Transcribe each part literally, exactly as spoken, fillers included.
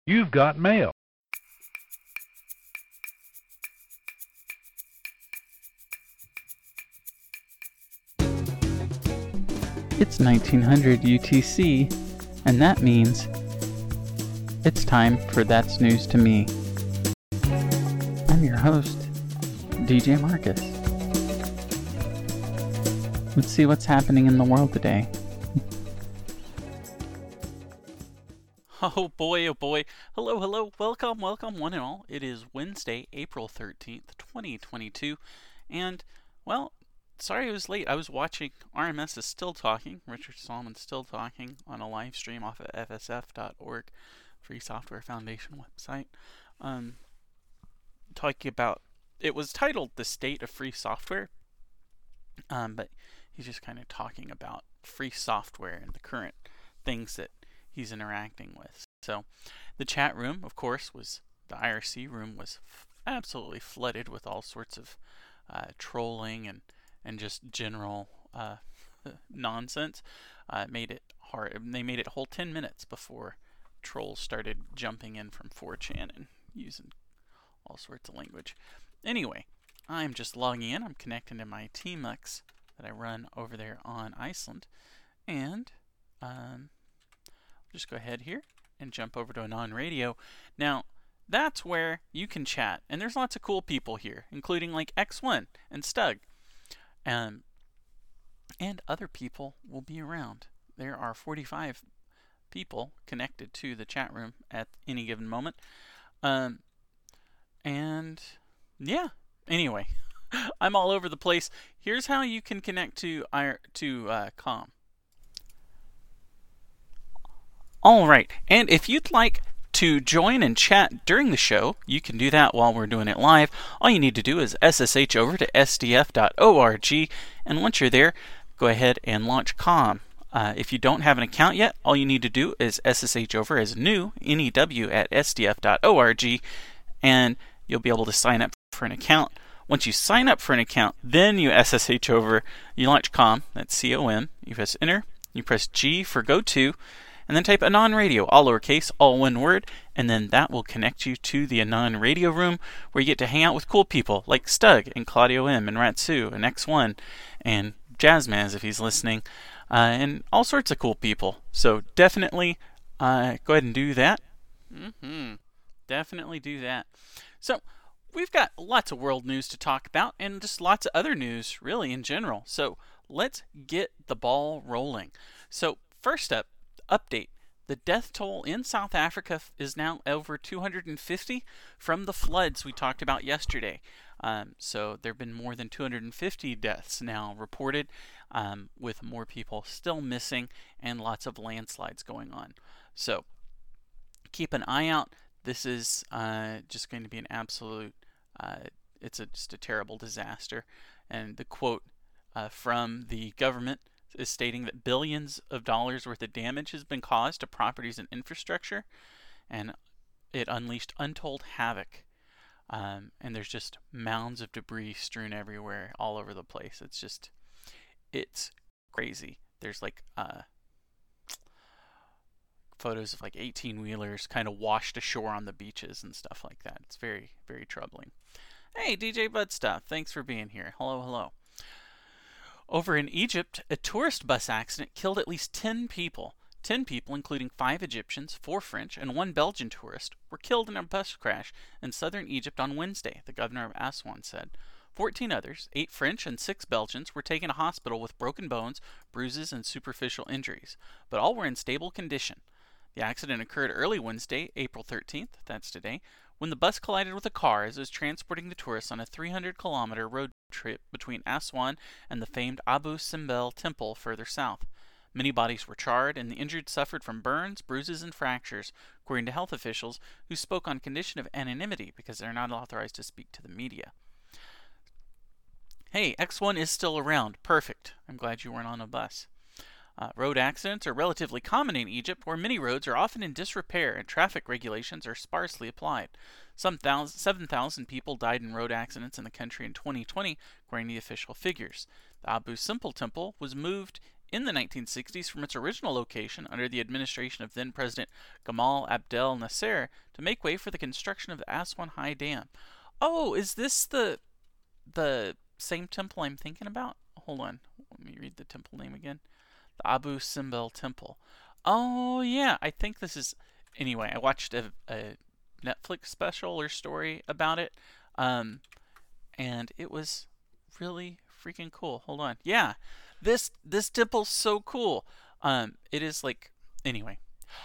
You've got mail. It's nineteen hundred U T C, and that means it's time for That's News to Me. I'm your host, D J Marcus. Let's see what's happening in the world today. Oh boy, oh boy. Hello, hello, welcome, welcome, one and all. It is Wednesday, April thirteenth, twenty twenty-two, and, well, sorry I was late. I was watching R M S is Still Talking, Richard Stallman Still Talking, on a live stream off of F S F dot org, Free Software Foundation website, um, talking about, it was titled The State of Free Software, um, but he's just kind of talking about free software and the current things that he's interacting with. So the chat room, of course, was the I R C room was f- absolutely flooded with all sorts of uh, trolling and and just general uh, nonsense. Uh, made it hard. They made it a whole ten minutes before trolls started jumping in from four chan and using all sorts of language. Anyway, I'm just logging in. I'm connecting to my Tmux that I run over there on Iceland, and um, just go ahead here and jump over to Anon Radio. Now, that's where you can chat, and there's lots of cool people here, including like X one and Stug, um, and other people will be around. There are forty-five people connected to the chat room at any given moment, um, and yeah. Anyway, I'm all over the place. Here's how you can connect to to uh, Com. Alright, and if you'd like to join and chat during the show, you can do that while we're doing it live. All you need to do is S S H over to S D F dot org, and once you're there, go ahead and launch Com. Uh, if you don't have an account yet, all you need to do is S S H over as new, N E W, at S D F dot org, and you'll be able to sign up for an account. Once you sign up for an account, then you S S H over, you launch Com, that's C O M, you press enter, you press G for go to, and then type Anon Radio, all lowercase, all one word, and then that will connect you to the Anon Radio room, where you get to hang out with cool people like Stug and Claudio M and Ratsu and X one and Jazzmaz if he's listening, uh, and all sorts of cool people. So definitely uh, go ahead and do that. Mm-hmm. Definitely do that. So we've got lots of world news to talk about, and just lots of other news, really, in general. So let's get the ball rolling. So first up, update. The death toll in South Africa is now over two hundred fifty from the floods we talked about yesterday. Um, so there have been more than two hundred fifty deaths now reported, um, with more people still missing and lots of landslides going on. So keep an eye out. This is uh, just going to be an absolute, uh, it's a, just a terrible disaster. And the quote uh, from the government is stating that billions of dollars worth of damage has been caused to properties and infrastructure, and it unleashed untold havoc. Um, and there's just mounds of debris strewn everywhere, all over the place. It's just, it's crazy. There's like uh, photos of like eighteen-wheelers kind of washed ashore on the beaches and stuff like that. It's very, very troubling. Hey, D J Budstuff, thanks for being here. Hello, hello. Over in Egypt, a tourist bus accident killed at least ten people. Ten people, including five Egyptians, four French, and one Belgian tourist, were killed in a bus crash in southern Egypt on Wednesday, the governor of Aswan said. Fourteen others, eight French and six Belgians, were taken to hospital with broken bones, bruises, and superficial injuries, but all were in stable condition. The accident occurred early Wednesday, April thirteenth, that's today, when the bus collided with a car as it was transporting the tourists on a three hundred kilometer road trip between Aswan and the famed Abu Simbel temple further south. Many bodies were charred, and the injured suffered from burns, bruises, and fractures, according to health officials who spoke on condition of anonymity because they're not authorized to speak to the media. Hey, X one is still around. Perfect. I'm glad you weren't on a bus. Uh, road accidents are relatively common in Egypt, where many roads are often in disrepair and traffic regulations are sparsely applied. Some thousand, seven thousand people died in road accidents in the country in twenty twenty, according to the official figures. The Abu Simbel temple was moved in the nineteen sixties from its original location under the administration of then-President Gamal Abdel Nasser to make way for the construction of the Aswan High Dam. Oh, is this the the same temple I'm thinking about? Hold on. Let me read the temple name again. The Abu Simbel Temple. Oh, yeah. I think this is... Anyway, I watched a, a Netflix special or story about it, um, and it was really freaking cool. Hold on. Yeah, this this temple's so cool. Um, it is like... Anyway.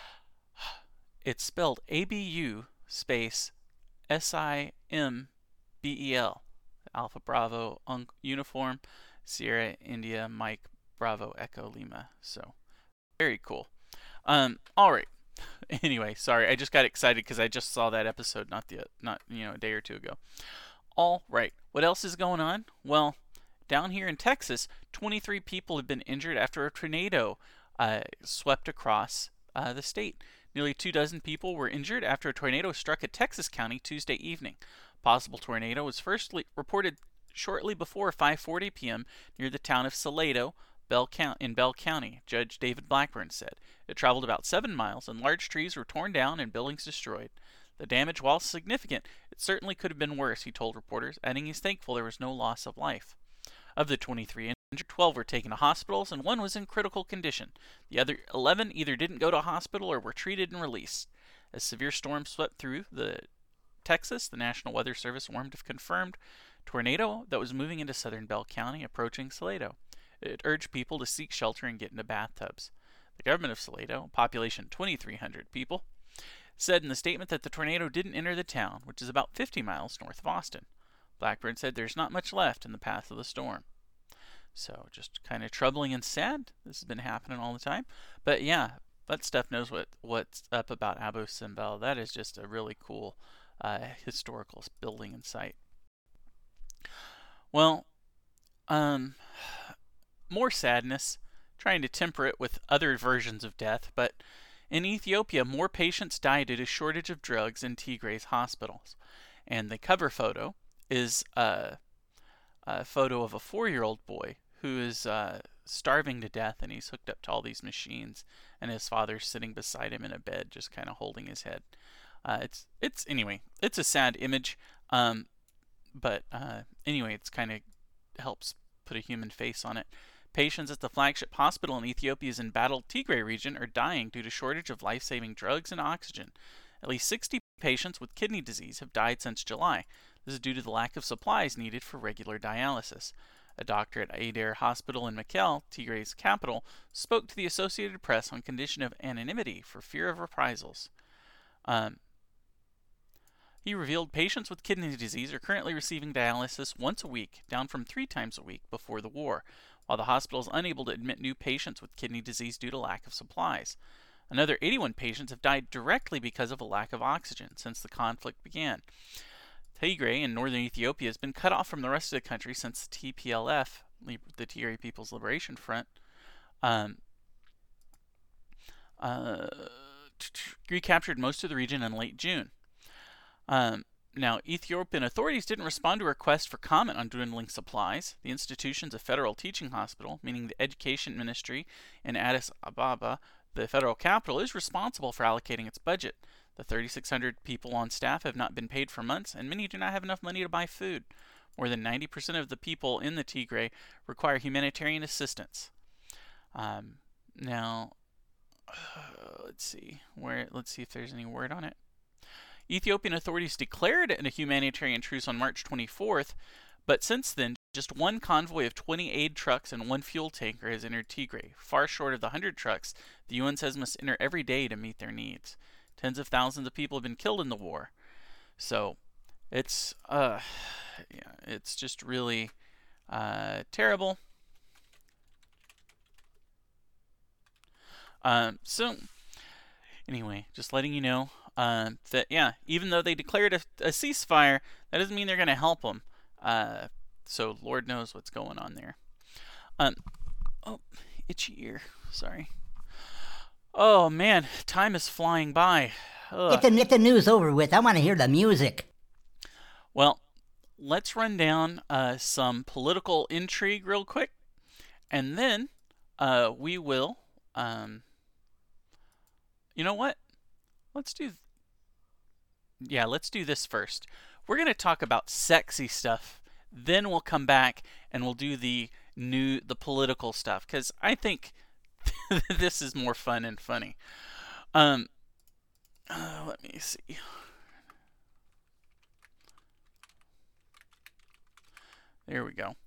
It's spelled A B U space S I M B E L. Alpha Bravo un- Uniform Sierra India Mike Bravo Echo Lima. So, very cool. Um, all right. Anyway, sorry, I just got excited because I just saw that episode not the not you know a day or two ago. All right. What else is going on? Well, down here in Texas, twenty-three people have been injured after a tornado uh, swept across uh, the state. Nearly two dozen people were injured after a tornado struck a Texas county Tuesday evening. Possible tornado was first le- reported shortly before five forty p.m. near the town of Salado, Bell Count- in Bell County, Judge David Blackburn said. It traveled about seven miles, and large trees were torn down and buildings destroyed. The damage, while significant, it certainly could have been worse, he told reporters, adding he's thankful there was no loss of life. Of the twenty-three injured, twelve were taken to hospitals, and one was in critical condition. The other eleven either didn't go to hospital or were treated and released. As severe storms swept through the Texas, the National Weather Service warned of confirmed tornado that was moving into southern Bell County, approaching Salado. It urged people to seek shelter and get into bathtubs. The government of Salado, population twenty-three hundred people, said in the statement that the tornado didn't enter the town, which is about fifty miles north of Austin. Blackburn said there's not much left in the path of the storm. So just kind of troubling and sad. This has been happening all the time. But yeah, that stuff knows what, what's up about Abu Simbel. That is just a really cool uh, historical building and site. Well, um, more sadness, trying to temper it with other versions of death, but in Ethiopia, more patients died due to shortage of drugs in Tigray's hospitals. And the cover photo is uh, a photo of a four-year-old boy who is uh, starving to death, and he's hooked up to all these machines, and his father's sitting beside him in a bed, just kind of holding his head. Uh, it's it's anyway, it's a sad image, um, but uh, anyway, it's kind of helps put a human face on it. Patients at the flagship hospital in Ethiopia's embattled Tigray region are dying due to shortage of life-saving drugs and oxygen. At least sixty patients with kidney disease have died since July. This is due to the lack of supplies needed for regular dialysis. A doctor at Adair Hospital in Mekelle, Tigray's capital, spoke to the Associated Press on condition of anonymity for fear of reprisals. Um, he revealed patients with kidney disease are currently receiving dialysis once a week, down from three times a week before the war, while the hospital is unable to admit new patients with kidney disease due to lack of supplies. Another eighty-one patients have died directly because of a lack of oxygen since the conflict began. Tigray in northern Ethiopia has been cut off from the rest of the country since the T P L F, the Tigray People's Liberation Front, um, uh, recaptured most of the region in late June. Um, now, Ethiopian authorities didn't respond to requests for comment on dwindling supplies. The institution's a federal teaching hospital, meaning the Education Ministry in Addis Ababa, the federal capital, is responsible for allocating its budget. The thirty-six hundred people on staff have not been paid for months, and many do not have enough money to buy food. More than ninety percent of the people in the Tigray require humanitarian assistance. Um, now, uh, let's see where. Let's see if there's any word on it. Ethiopian authorities declared a humanitarian truce on March twenty-fourth, but since then, just one convoy of twenty aid trucks and one fuel tanker has entered Tigray, far short of the one hundred trucks the U N says must enter every day to meet their needs. Tens of thousands of people have been killed in the war. So, it's, uh, yeah, it's just really, uh, terrible. Um, so, anyway, just letting you know, um, that, yeah, even though they declared a, a ceasefire, that doesn't mean they're going to help them. Uh, so Lord knows what's going on there. Um, oh, itchy ear. Sorry. Oh, man, time is flying by. Ugh. Get the, get the news over with. I want to hear the music. Well, let's run down uh, some political intrigue real quick, and then uh, we will. Um, you know what? Let's do. Yeah, let's do this first. We're going to talk about sexy stuff. Then we'll come back and we'll do the new, the political stuff, because I think this is more fun and funny. Um, uh, let me see. There we go.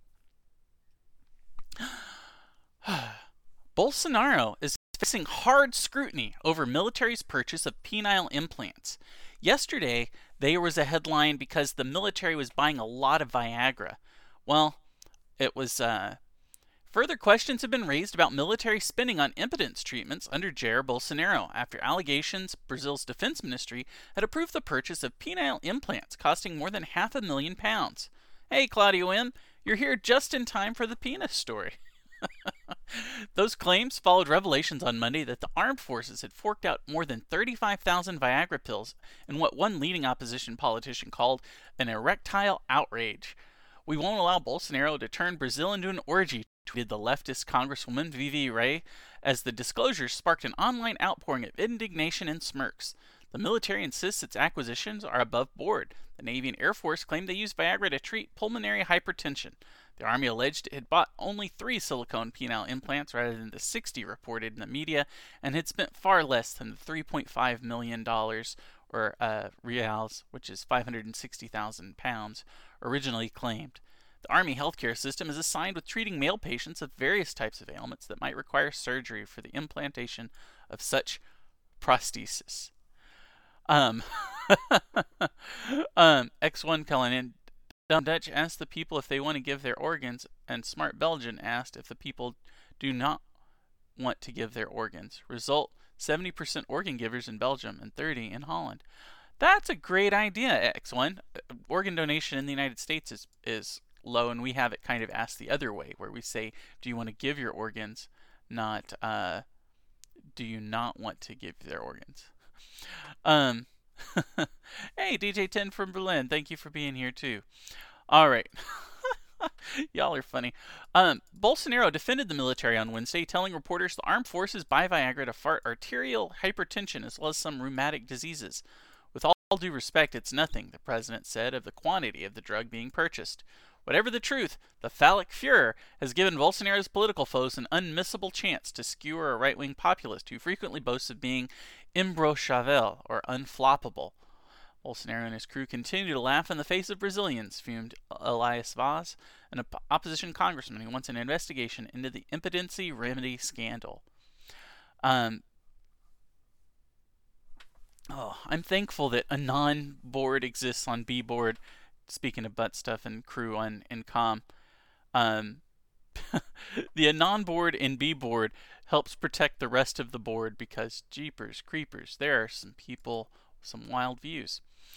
Bolsonaro is facing hard scrutiny over military's purchase of penile implants. Yesterday, there was a headline because the military was buying a lot of Viagra. Well, it was, uh, further questions have been raised about military spending on impotence treatments under Jair Bolsonaro after allegations Brazil's defense ministry had approved the purchase of penile implants costing more than half a million pounds. Hey, Claudio M., you're here just in time for the penis story. Those claims followed revelations on Monday that the armed forces had forked out more than thirty-five thousand Viagra pills in what one leading opposition politician called an erectile outrage. We won't allow Bolsonaro to turn Brazil into an orgy, tweeted the leftist Congresswoman Vivi Ray, as the disclosures sparked an online outpouring of indignation and smirks. The military insists its acquisitions are above board. The Navy and Air Force claim they use Viagra to treat pulmonary hypertension. The Army alleged it had bought only three silicone penile implants rather than the sixty reported in the media, and had spent far less than the three point five million dollars, or uh, reals, which is five hundred sixty thousand pounds, originally claimed. The Army healthcare system is assigned with treating male patients of various types of ailments that might require surgery for the implantation of such prosthesis. Um, um, X one calling in. Dumb Dutch asked the people if they want to give their organs, and Smart Belgian asked if the people do not want to give their organs. Result, seventy percent organ givers in Belgium and thirty in Holland. That's a great idea, X one. Organ donation in the United States is, is low, and we have it kind of asked the other way, where we say, do you want to give your organs, not, uh, do you not want to give their organs? Um, hey, D J ten from Berlin, thank you for being here too. All right. Y'all are funny. Um, Bolsonaro defended the military on Wednesday, telling reporters the armed forces buy Viagra to fight arterial hypertension as well as some rheumatic diseases. With all due respect, it's nothing, the president said, of the quantity of the drug being purchased. Whatever the truth, the phallic Fuhrer has given Bolsonaro's political foes an unmissable chance to skewer a right-wing populist who frequently boasts of being imbrochável, or unfloppable. Bolsonaro and his crew continue to laugh in the face of Brazilians, fumed Elias Vaz, an op- opposition congressman who wants an investigation into the impotency remedy scandal. Um, oh, I'm thankful that a non-board exists on B-board. Speaking of butt stuff and crew on in com, um, the Anon board and B board helps protect the rest of the board because jeepers creepers, there are some people with some wild views.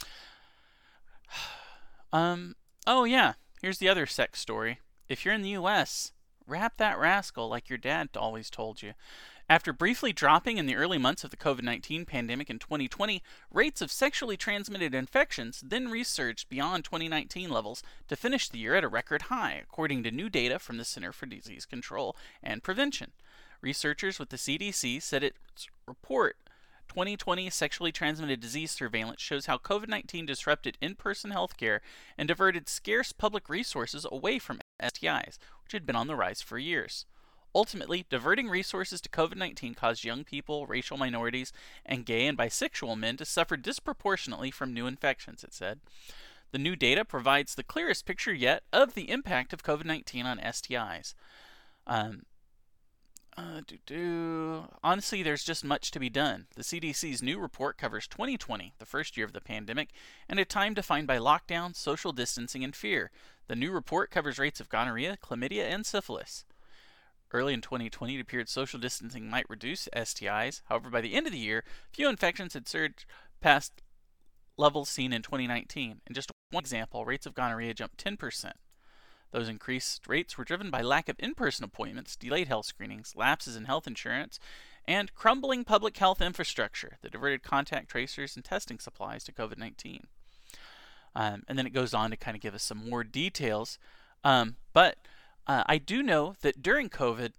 um. Oh yeah, here's the other sex story. If you're in the U S, wrap that rascal like your dad always told you. After briefly dropping in the early months of the COVID nineteen pandemic in twenty twenty, rates of sexually transmitted infections then resurged beyond twenty nineteen levels to finish the year at a record high, according to new data from the Center for Disease Control and Prevention. Researchers with the C D C said its report twenty twenty Sexually Transmitted Disease Surveillance shows how COVID nineteen disrupted in-person healthcare and diverted scarce public resources away from S T Is, which had been on the rise for years. Ultimately, diverting resources to COVID nineteen caused young people, racial minorities, and gay and bisexual men to suffer disproportionately from new infections, it said. The new data provides the clearest picture yet of the impact of COVID nineteen on S T Is. Um, uh, doo -doo. Honestly, there's just much to be done. The C D C's new report covers twenty twenty, the first year of the pandemic, and a time defined by lockdown, social distancing, and fear. The new report covers rates of gonorrhea, chlamydia, and syphilis. Early in twenty twenty, it appeared social distancing might reduce S T Is. However, by the end of the year, few infections had surged past levels seen in twenty nineteen. In just one example, rates of gonorrhea jumped ten percent. Those increased rates were driven by lack of in-person appointments, delayed health screenings, lapses in health insurance, and crumbling public health infrastructure that diverted contact tracers and testing supplies to COVID nineteen. Um, and then it goes on to kind of give us some more details. Um, but uh, I do know that during COVID,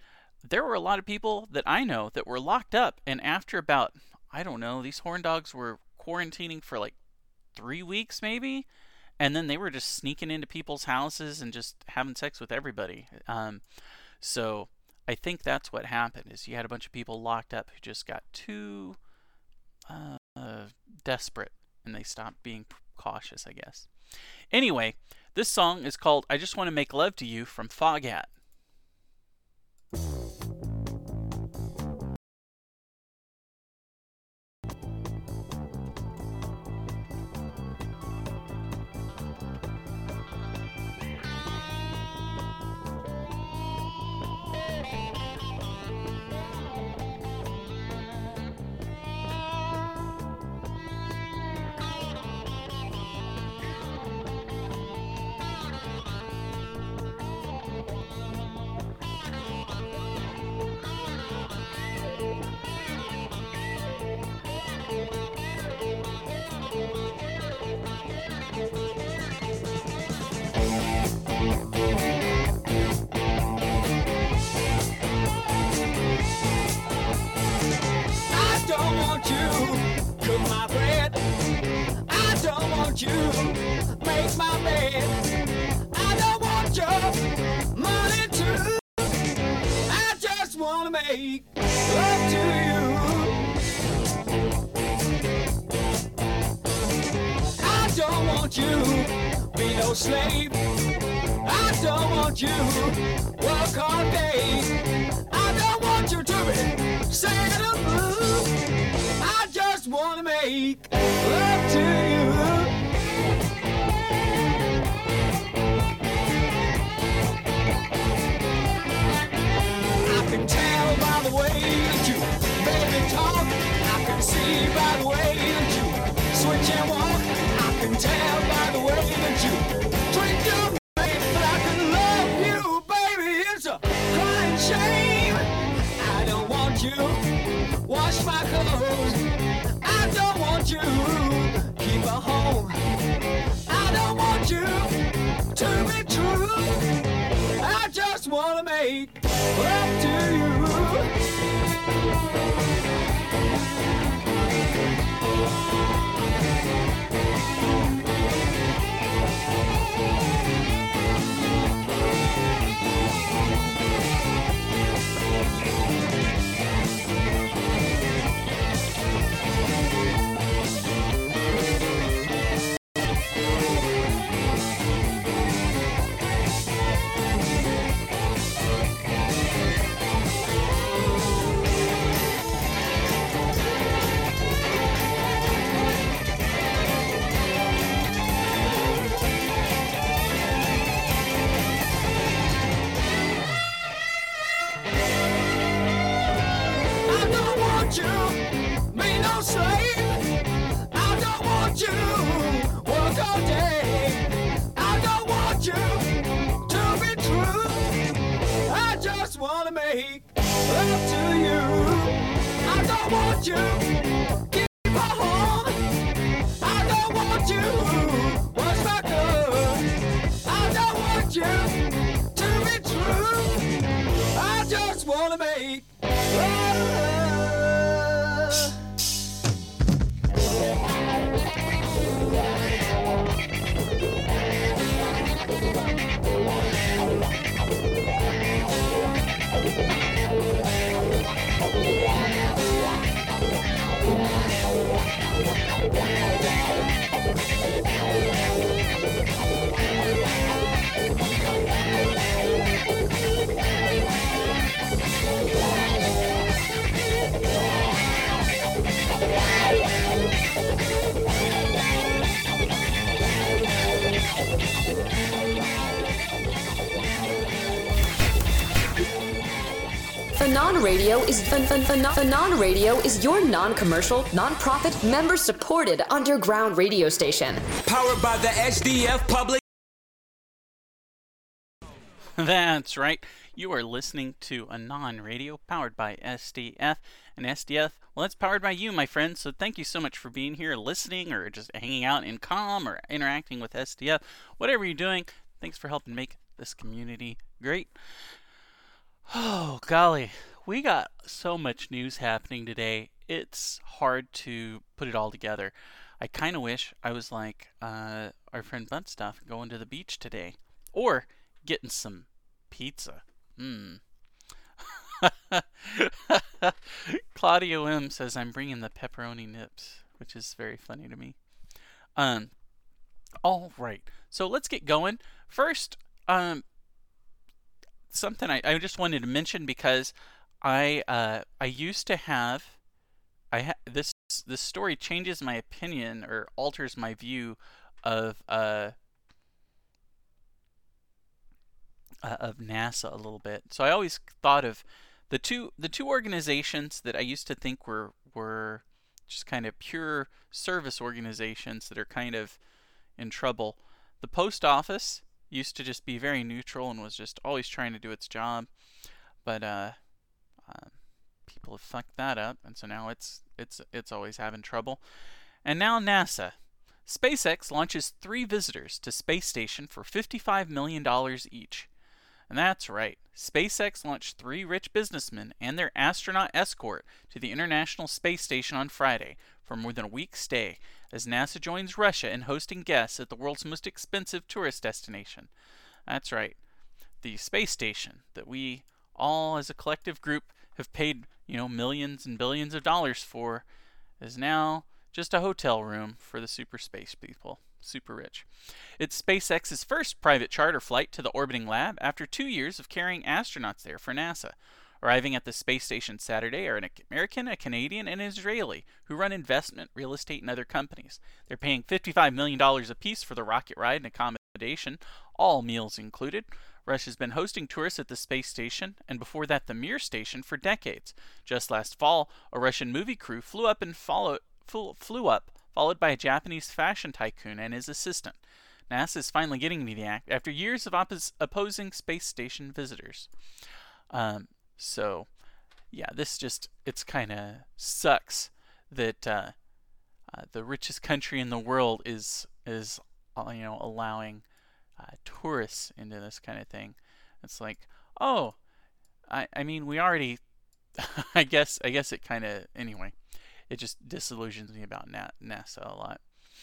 there were a lot of people that I know that were locked up, and after about, I don't know, these horn dogs were quarantining for like three weeks maybe, and then they were just sneaking into people's houses and just having sex with everybody. Um, so I think that's what happened, is you had a bunch of people locked up who just got too uh, uh, desperate, and they stopped being cautious, I guess. Anyway, this song is called I Just Want to Make Love to You from Foghat. You make my bed. I don't want your money too. I just wanna make love to you. I don't want you be no slave. I don't want you work all day. I don't want you to be sad or blue. I just wanna make love to you. By the way that you baby talk, I can see by the way that you switch and walk. I can tell by the way that you drink your baby, but I can love you, baby. It's a crying shame. I don't want you wash my clothes. I don't want you keep a home. I don't want you to be true. I just wanna make love to you. Fanon Radio is Fanon Radio is your non-commercial, non-profit, member-supported underground radio station. Powered by the S D F Public. That's right. You are listening to Anon Radio, powered by S D F. And S D F, well, it's powered by you, my friends. So thank you so much for being here, listening, or just hanging out in comm, or interacting with S D F. Whatever you're doing, thanks for helping make this community great. Oh, golly. We got so much news happening today. It's hard to put it all together. I kind of wish I was like uh, our friend Bunt Stuff going to the beach today. Or getting some pizza. Mmm. Claudio M says I'm bringing the pepperoni nips, which is very funny to me. Um, all right, so let's get going. First, um, something I, I just wanted to mention because I uh, I used to have I ha- this this story changes my opinion or alters my view of uh, uh of NASA a little bit. So I always thought of the two the two organizations that I used to think were were just kind of pure service organizations that are kind of in trouble. The post office used to just be very neutral and was just always trying to do its job, but uh, uh, people have fucked that up, and so now it's it's it's always having trouble. And now NASA. SpaceX launches three visitors to space station for fifty-five million dollars each. And that's right, SpaceX launched three rich businessmen and their astronaut escort to the International Space Station on Friday for more than a week's stay, as NASA joins Russia in hosting guests at the world's most expensive tourist destination. That's right, the space station that we all as a collective group have paid, you know, millions and billions of dollars for is now just a hotel room for the super space people. Super rich. It's SpaceX's first private charter flight to the orbiting lab after two years of carrying astronauts there for NASA. Arriving at the space station Saturday are an American, a Canadian, and an Israeli who run investment, real estate, and other companies. They're paying fifty-five million dollars apiece for the rocket ride and accommodation, all meals included. Russia's been hosting tourists at the space station, and before that the Mir station, for decades. Just last fall, a Russian movie crew flew up and followed, flew, flew up followed by a Japanese fashion tycoon and his assistant. NASA is finally getting into the act after years of oppos- opposing space station visitors. Um, so, yeah, this just, it's kind of sucks that uh, uh, the richest country in the world is, is uh, you know, allowing uh, tourists into this kind of thing. It's like, oh, I, I mean, we already, I guess, I guess it kind of, anyway. It just disillusions me about NASA a lot.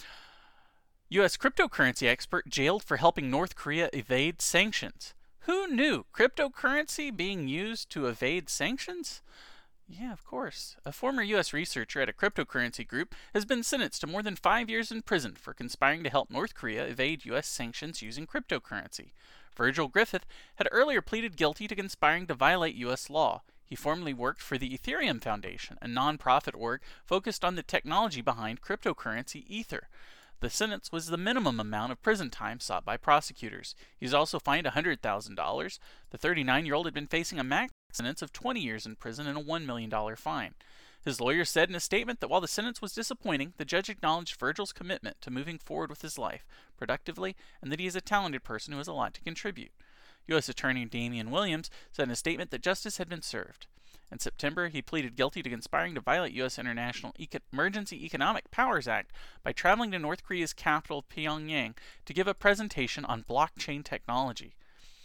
U S cryptocurrency expert jailed for helping North Korea evade sanctions. Who knew cryptocurrency being used to evade sanctions? Yeah, of course. A former U S researcher at a cryptocurrency group has been sentenced to more than five years in prison for conspiring to help North Korea evade U S sanctions using cryptocurrency. Virgil Griffith had earlier pleaded guilty to conspiring to violate U S law. He formerly worked for the Ethereum Foundation, a non-profit org focused on the technology behind cryptocurrency Ether. The sentence was the minimum amount of prison time sought by prosecutors. He's also fined one hundred thousand dollars. The thirty-nine-year-old had been facing a max sentence of twenty years in prison and a one million dollars fine. His lawyer said in a statement that while the sentence was disappointing, the judge acknowledged Virgil's commitment to moving forward with his life productively and that he is a talented person who has a lot to contribute. U S Attorney Damian Williams said in a statement that justice had been served. In September, he pleaded guilty to conspiring to violate U S International Eco- Emergency Economic Powers Act by traveling to North Korea's capital, Pyongyang, to give a presentation on blockchain technology.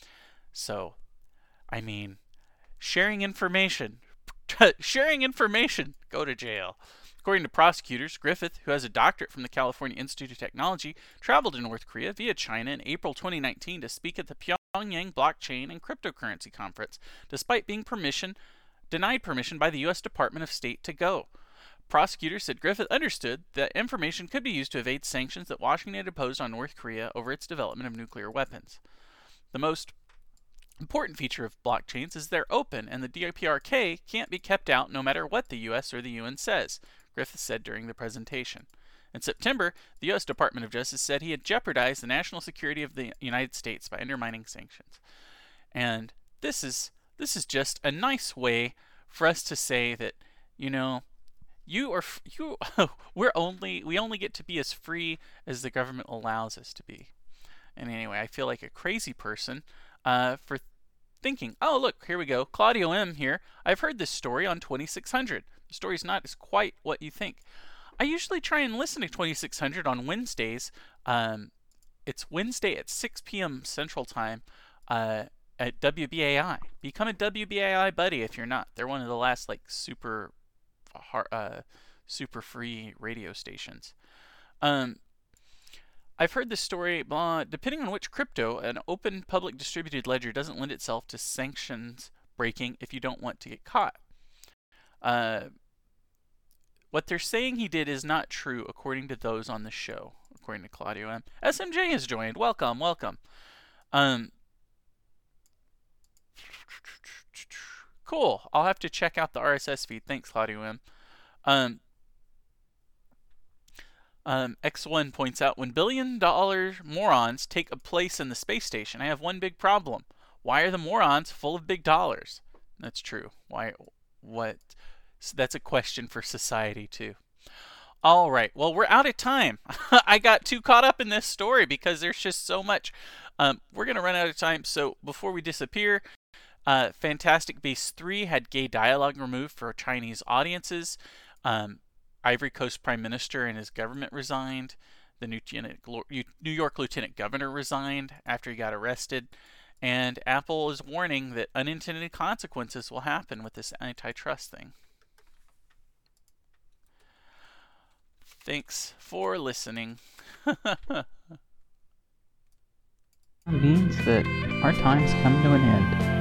So, I mean, sharing information, sharing information, go to jail. According to prosecutors, Griffith, who has a doctorate from the California Institute of Technology, traveled to North Korea via China in April twenty nineteen to speak at the Pyongyang Blockchain and Cryptocurrency Conference, despite being permission, denied permission by the U S Department of State to go. Prosecutors said Griffith understood that information could be used to evade sanctions that Washington had imposed on North Korea over its development of nuclear weapons. The most important feature of blockchains is they're open, and the D P R K can't be kept out no matter what the U S or the U N says, Griffith said during the presentation. In September, the U S Department of Justice said he had jeopardized the national security of the United States by undermining sanctions. And this is this is just a nice way for us to say that, you know, you are you we're only we only get to be as free as the government allows us to be. And anyway, I feel like a crazy person uh, for thinking, oh look, here we go, Claudio M here. I've heard this story on twenty-six hundred. The story's not as quite what you think. I usually try and listen to twenty-six hundred on Wednesdays. Um, it's Wednesday at six p.m. Central Time. Uh, at W B A I. Become a W B A I buddy if you're not. They're one of the last like super, uh, super free radio stations. Um, I've heard this story. Blah, depending on which crypto, an open public distributed ledger doesn't lend itself to sanctions breaking if you don't want to get caught. Uh, what they're saying he did is not true, according to those on the show. According to Claudio M. S M J has joined. Welcome, welcome. Um. Cool. I'll have to check out the R S S feed. Thanks, Claudio M. Um, um, X one points out, when billion-dollar morons take a place in the space station, I have one big problem. Why are the morons full of big dollars? That's true. Why? What? So that's a question for society, too. All right. Well, we're out of time. I got too caught up in this story because there's just so much. Um, we're going to run out of time. So before we disappear, Uh, Fantastic Beasts three had gay dialogue removed for Chinese audiences. Um, Ivory Coast Prime Minister and his government resigned. The New York Lieutenant Governor resigned after he got arrested. And Apple is warning that unintended consequences will happen with this antitrust thing. Thanks for listening. Means that our time's come to an end.